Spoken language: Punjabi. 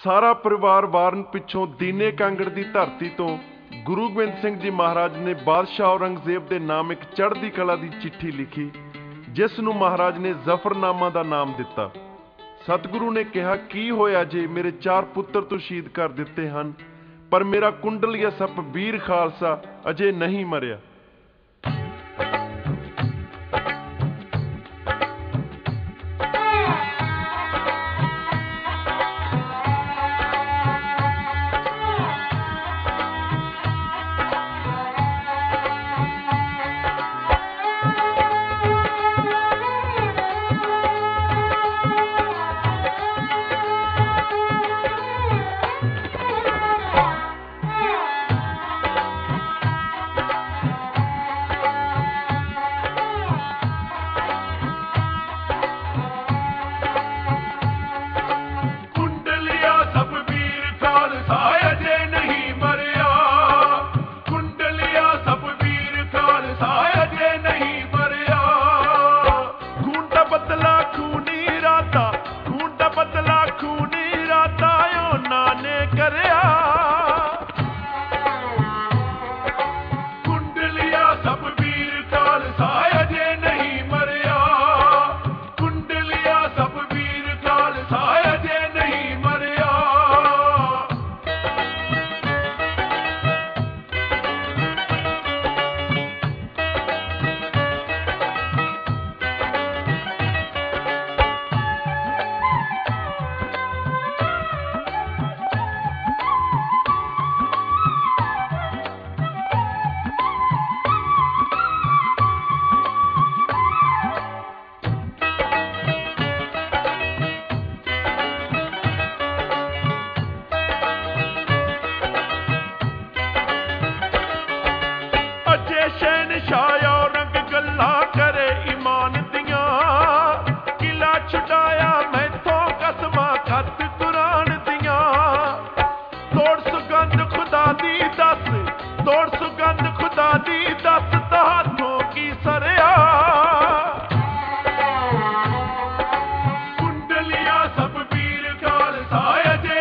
ਸਾਰਾ ਪਰਿਵਾਰ ਵਾਰਨ ਪਿੱਛੋਂ ਦੀਨੇ ਕਾਂਗੜ ਦੀ ਧਰਤੀ ਤੋਂ ਗੁਰੂ ਗੋਬਿੰਦ ਸਿੰਘ ਜੀ ਮਹਾਰਾਜ ਨੇ ਬਾਦਸ਼ਾਹ ਔਰੰਗਜ਼ੇਬ ਦੇ ਨਾਮ ਇੱਕ ਚੜ੍ਹਦੀ ਕਲਾ ਦੀ ਚਿੱਠੀ ਲਿਖੀ, ਜਿਸ ਨੂੰ ਮਹਾਰਾਜ ਨੇ ਜ਼ਫਰਨਾਮਾ ਦਾ ਨਾਮ ਦਿੱਤਾ। ਸਤਿਗੁਰੂ ਨੇ ਕਿਹਾ, ਕੀ ਹੋਇਆ ਜੇ ਮੇਰੇ 4 ਪੁੱਤਰ ਤੋਂ ਸ਼ਹੀਦ ਕਰ ਦਿੱਤੇ ਹਨ, ਪਰ ਮੇਰਾ ਕੁੰਡਲੀਆ ਸੱਪ ਵੀਰ ਖਾਲਸਾ ਅਜੇ ਨਹੀਂ ਮਰਿਆ। ਸ਼ਹਿਨशाह ਔਰੰਗ ਗੱਲਾਂ ਕਰੇ ਈਮਾਨ ਦੀਆਂ, ਕਿਲਾ ਛੁਡਾਇਆ ਮੈਥੋਂ ਕਸਮਾਂ ਖੱਤ ਕੁਰਾਨ ਦੀਆਂ। ਤੋੜ ਸੁਗੰਧ ਖੁਦਾ ਦੀ ਦੱਸ, ਤੋੜ ਸੁਗੰਧ ਖੁਦਾ ਦੀ ਦੱਸ, ਤੁਹਾਥੋਂ ਕੀ ਸਰਿਆ। ਕੁੰਡਲੀਆ ਸਭ ਵੀਰ ਖਾਲਸਾ ਅਜੇ